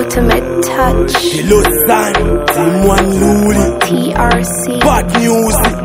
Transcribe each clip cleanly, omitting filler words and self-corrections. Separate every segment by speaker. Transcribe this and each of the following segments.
Speaker 1: ultimate touch.
Speaker 2: Hello son, Team One Luli,
Speaker 1: TRC.
Speaker 2: Bad music,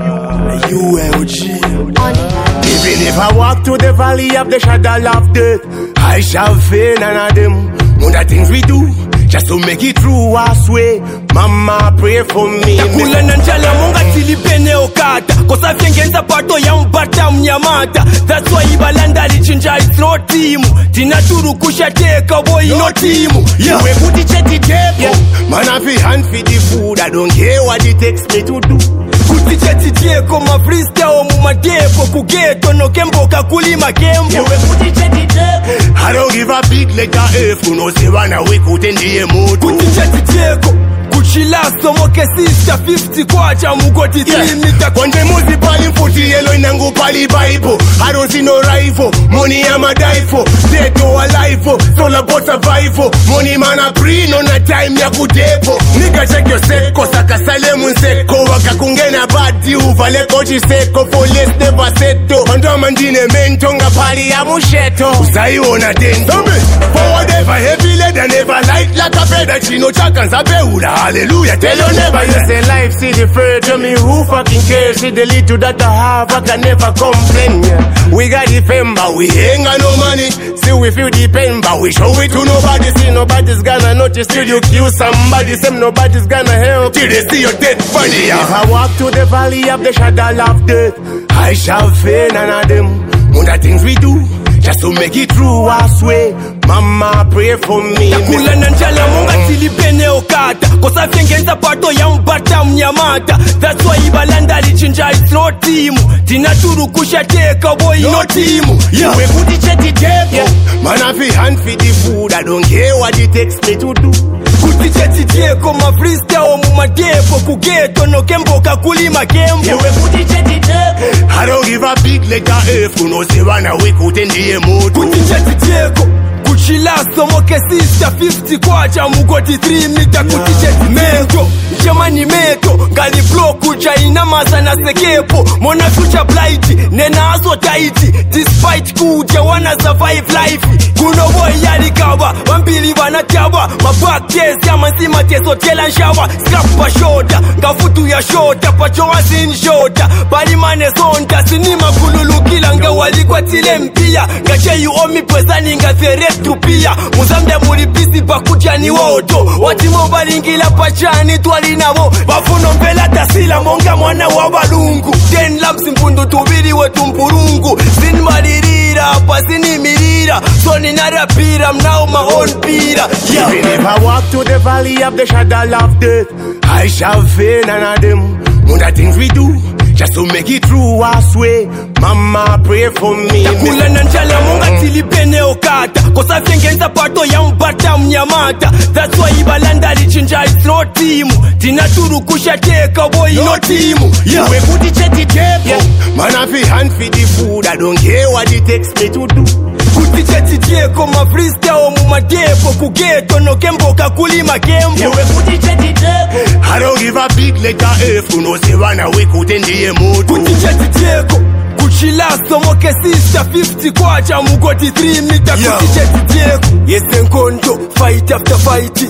Speaker 2: ULG.
Speaker 1: On it.
Speaker 2: Even if I walk to the valley of the shadow of death, I shall fear none of them. One of the things we do, just to make it through, I swear. Mama, pray for me.
Speaker 3: Kula na njala munga tilipene okata kosa fyengenza pato ya mpata mnyamata. That's why ibalanda lichinja it's no team. Tinaturu kushateka boy no team.
Speaker 2: Yeah, we put the chetty tape. Yeah, man I feel hand feed the food. I don't care what it takes me to do.
Speaker 3: Kutiche titieko ma freestyle mu matepo kugeto no kembo kakulima kembo.
Speaker 2: Yeah, we put the chetty tape. I don't give a big letter F. You know say one away couldn't the mood.
Speaker 3: Kutiche titieko kuchilasto moke sister 50 kwacha mugoti 3 meter.
Speaker 2: When the music pali footy yellow inangu pali Bible. I don't see no rival. Money I'm a die for. Dead or alive for. It's all about survival. Money man a pre no na time ya kudepo. Nigga check your seko sakasale munseko. Wakakungena badi uvale kochi seko. Police never seto. Ando mandine mentonga pali ya musheto. Usaiona dento. Forward ever heavy lead and never light like a feather. Chino chakanza beula. Hallelujah, tell your neighbor you say life see the fur to me who fucking cares. See the little that I have, I can never complain. Yeah. We got the fame but we ain't got no money. See we feel the pain but we show it to nobody. See nobody's gonna notice till you kill somebody. Say nobody's gonna help till they see your dead body. Yeah. If I walk to the valley of the shadow of death, I shall fear none of them. One of the things we do just to make it through, I swear. Mama, pray for me.
Speaker 3: Kula na njala munga tilipene okata kosa fyengenza pato ya mpata mnyamata. That's why ibalanda lichinja it's no team. Tinaturu kushateka boy no team.
Speaker 2: Yeah, we put the chetty tape. Yeah, man I feel hand feed the food. I don't care what it takes me to do.
Speaker 3: Kutiche titieko ma freestyle mu matepo kugeto no kembo kakulima kembo.
Speaker 2: Yeah, we put the chetty tape. I don't give a big letter F. You know say one away couldn't the mood.
Speaker 3: Kutiche titieko kuchilasto moke sister 50 kwacha mugoti 3 meter. Kutiche titieko jamani meto ngali block kuja inamaza na sekepo. Mona future blight nena aso tight. Despite kuja wana survive life. Kuno boy yalikawa wambili wanachaba. Maback case ya mazima teso tela nshawa. Scrap pa shoulder ngafutu ya shoulder. Pachowa sin shoulder bali mane sonda. Sinima kululu kila nga walikwa tile mpia. Ngache you owe me pesani nga feret tupia. Muzamde muri busy bakuja ni woto. Watimo balingila pachani tuwali nabo. Bafuno mbela tasila monga mwana wa balungu. 10 laps mpundu tubiri wetu mpurungu. Sin malirira pasini mirira. So ninarapira mnao my own pira. Yeah.
Speaker 2: Even if I walk to the valley of the shadow of death, I shall fear none of them. One of the things we do just to make it through, I swear. Mama, pray for me.
Speaker 3: Kula na njala munga tilipene okata kosa fyengenza pato ya mpata mnyamata. That's why ibalanda lichinja it's no team. Tinaturu kushateka boy no team.
Speaker 2: Yeah, we put the chetty tape. Yeah, man I feel hand feed the food. I don't care what it takes me to do.
Speaker 3: Kutiche titieko ma freestyle mu matepo kugeto no kembo kakulima kembo.
Speaker 2: Yeah, we put the chetty tape. I don't give a big letter F. You know say one away couldn't the mood.
Speaker 3: Kutiche titieko kuchilasto moke sister 50 kwacha mugoti 3 meter. Kutiche titieko yes enkondo fight after fight.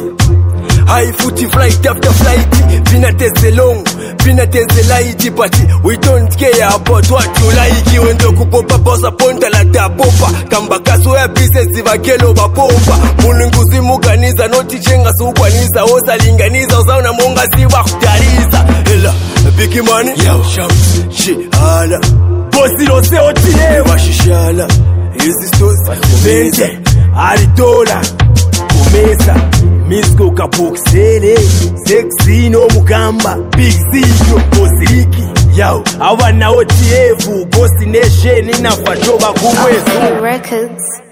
Speaker 3: High footy flight after flight. Vinateze long, vinateze light. But we don't care about what you like. Wendo kupopa bosa ponta la tapopa. Kambakaso ya business ivakelo bapomba. Mulunguzi muganiza noti chenga sukwaniza. Osa linganiza usauna monga siwa kutariza. Hela, big money, yo, shams, shihala. Bosi lo se otie, washishala. Hizi stozi, benze, alitola, kumesa. Misko kaboksele, sexy no mukamba. Big Zio, Bosiki, yo. Awana OTF, Bosi Nation, inafajoba kumwezu.
Speaker 1: Records.